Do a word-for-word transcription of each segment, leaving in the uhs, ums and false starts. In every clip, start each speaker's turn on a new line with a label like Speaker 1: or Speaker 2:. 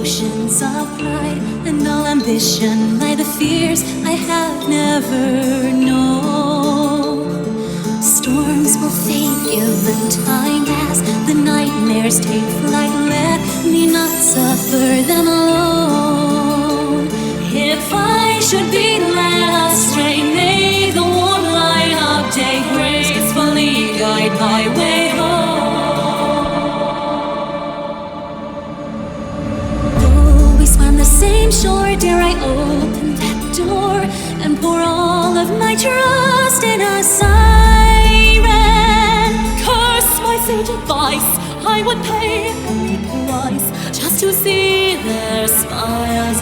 Speaker 1: oceans of pride and all ambition lie the fears I have never known. Storms will fade given time as the nightmares take flight. Let me not suffer them alone. If I should be led astray, may the warm light of day gracefully guide my way home. Though we swam the same shore, dare I open that door and pour all of my trust in a siren? Curse my sage advice, I would pay any price just to see their smiles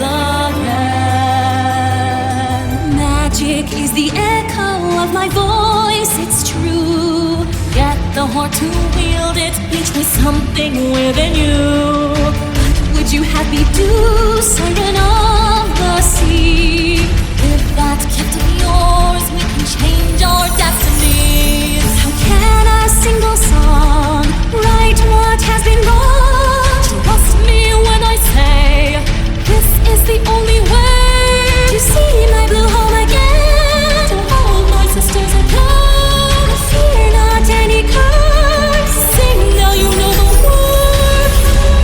Speaker 1: again. Magic is the echo of my voice, it's true. Yet the heart to wield it teach me something within you. But would you have me do, siren of the sea? With that gift of yours, we can change our destinies. How can a single song right what has been wrong? Trust me when I say this is the only way to see my blue home again, to hold my sisters again. Fear not any curse, sing now you know the words.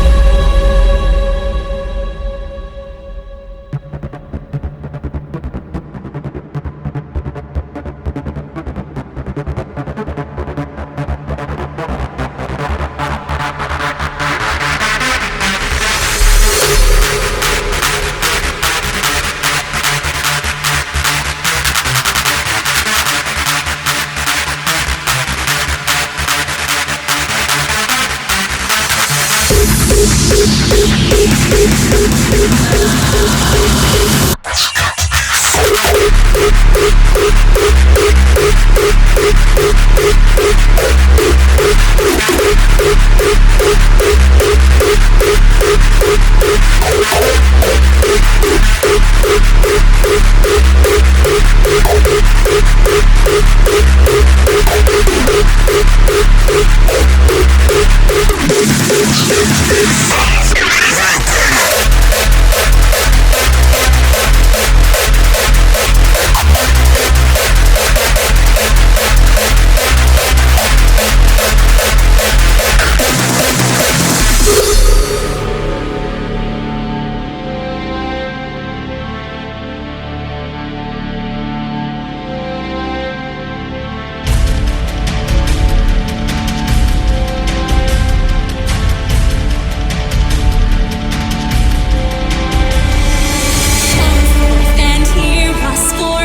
Speaker 1: And hear us for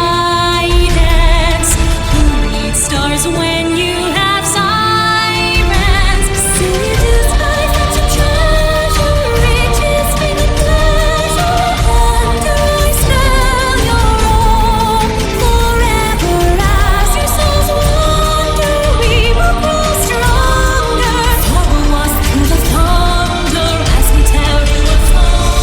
Speaker 1: guidance. Who needs stars when you have sirens? Cities high to treasure, riches bring a pleasure. Under I spell your own. Forever as your souls wander, we will grow stronger. Follow us through the thunder as we tell you a song.